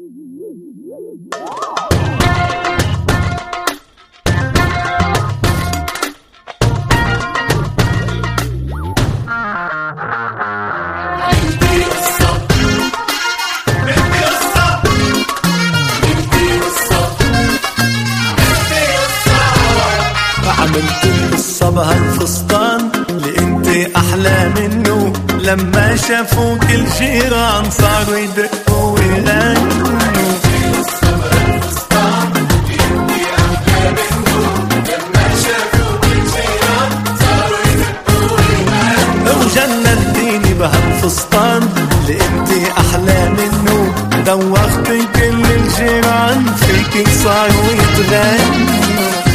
عملت القصة بهالفستان اللي انت احلى منه، لما شافوك الجيران صاروا يدقوا ويغنوا. وجننتيني بهالفستان اللي انت احلى منه، دوختي كل الجيران فيكي صاروا يتغنوا.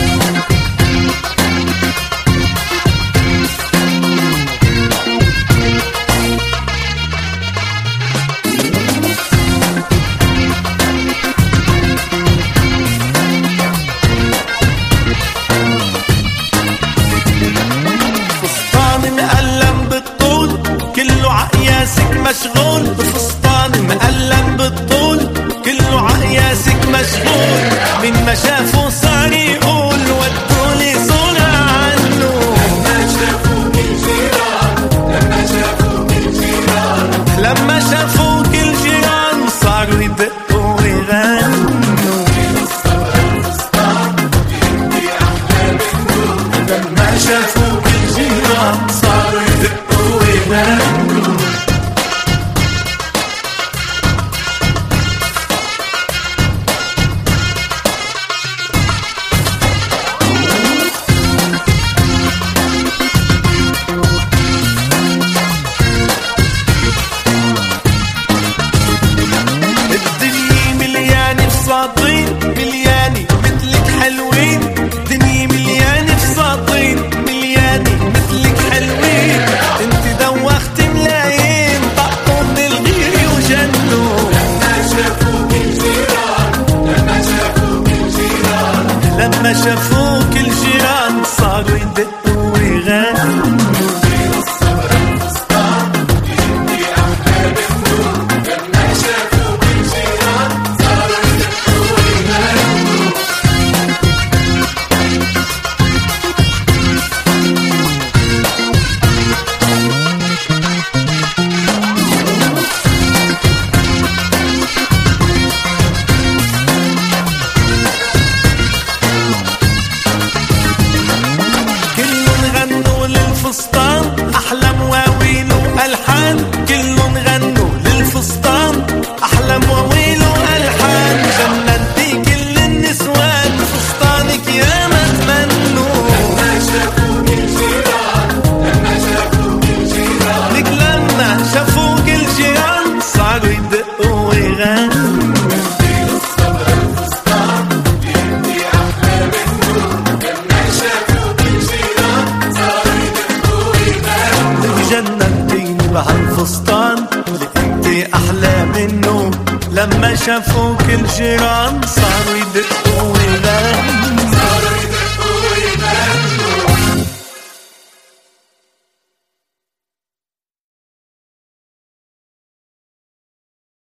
مشغول بفستان مقلم بالطول، كله عقياسك مشغول، من ما شافه صار يقول ودولي صورة عنه. لما شافوك الجيران صاروا يدقوا ويغنوا. لما شافوك الجيران صاروا يدقوا ويغنوا. ملياني مثلك حلوين، دنيا مليانة فساتين مليانة مثلك حلوين، انت دوختي ملايين طقوا من الغير وجنوا. لما شافوك الجيران صاروا يدقوا ويغنوا. أحلى مواويل وألحان، كلهم غنوا للفستان أحلى مواويل وألحان. جننتي كل النسوان فستانك يا ما تمنوا. لما شافوك الجيران لك لما شافوك الجيران صاروا يدقوا ويغنوا. جننتيني بهالفستان اللي انت احلى منه، لما شافوك الجيران صار